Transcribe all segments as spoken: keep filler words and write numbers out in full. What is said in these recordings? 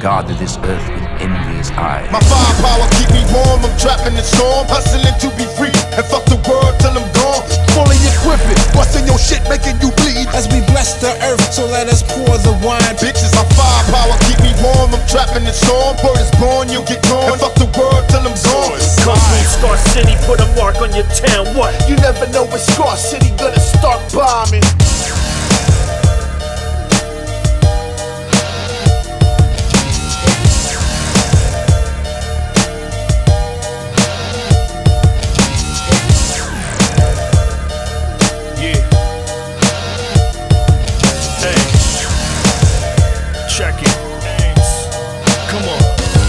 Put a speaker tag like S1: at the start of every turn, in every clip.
S1: regarded this earth with envious eyes.
S2: My firepower keep me warm, I'm trapped in the storm, hustling to be free, and fuck the world till I'm gone. Fully equipped, busting your shit, making you bleed.
S3: As we bless the earth, so let us pour the wine.
S2: Bitches, my firepower keep me warm, I'm trapped in the storm. Word is born, you get gone, and fuck the world till I'm gone.
S4: Come through Scar City, put a mark on your town. What?
S5: You never know when Scar City gonna start bombing.
S4: Yeah. Hey. Check it. Come on.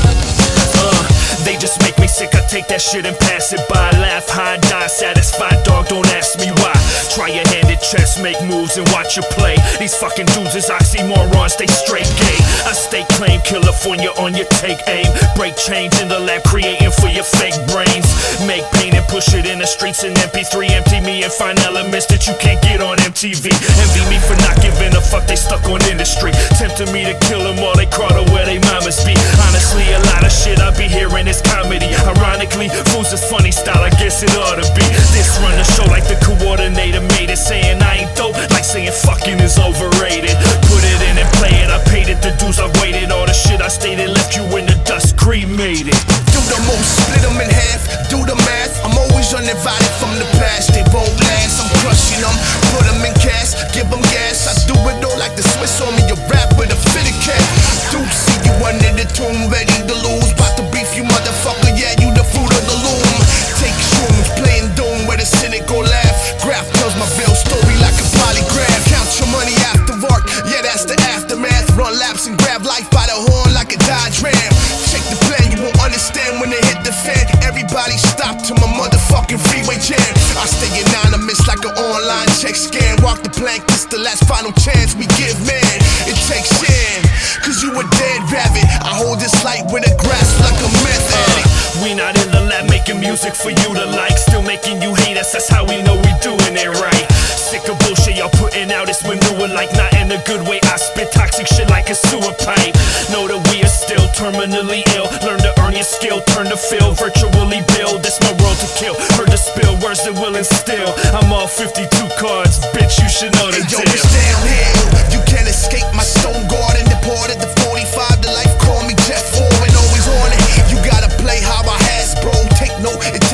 S4: Uh, they just make me sick. I take that shit and pass it by. Laugh high, die satisfied. Dog, don't ask me why. Try your hand at chess, make moves and watch you play. These fucking dudes is oxymorons, they straight gay. I stay claim, California on your take aim. Break change in the lab, creating for your fake brains. Make pain and push it in the streets in M P three. Empty me and find elements that you can't get on M T V. Envy me for not giving a fuck, they stuck on industry. Tempting me to kill them while they crawl to where they mamas be. Honestly, a lot of shit I be hearing is comedy. Ironically, fools is funny style, I guess it ought to be. This run the show like the coordinator made it. Saying I ain't dope, like saying fucking is overrated. Put it in and play it, I paid it, the dues I waited. All the shit I stated left you in the dust, cremated.
S5: Do the most, split them in half, do the math. I'm always uninvited from the past, they won't last. I'm crushing them, put them in cast, give them gas. I do it all like the Swiss on me, you rap with a fitted cap. Do see you under the tomb, ready to lose. About to beef you motherfucker, yeah, you the fruit of the loom. Take shrooms, playing doom where the cynic gon' laugh. Graph tells my real story like a polygraph. Count your money after work, yeah, that's the aftermath. Run laps and grab life by the horn like a Dodge Ram. Check the plan, you won't understand when they hit the fan. Everybody stop to my motherfucking freeway jam. I stay anonymous like an online check scan. Walk the plank, this the last final chance we give, man. It takes in, cause you a dead rabbit. I hold this light with a grasp like a meth addict.
S4: Uh, we not in the lab making music for you to like. Still making you hate us, that's how we know we doing it right. Sick of bullshit y'all putting out, it's manure like not in a good way. I spit toxic shit like a sewer pipe. Know that we are still terminally ill. Learn to earn your skill, turn to feel, virtually build. This my world to kill, heard to spill words that will instill. I'm all fifty-two cards, bitch, you should know the
S5: hey, yo,
S4: deal.
S5: it's downhill, you can't escape my stone garden. Deported the forty-five, the life call me Jeff Foreman, always on it. You gotta play how I has, bro, take note, it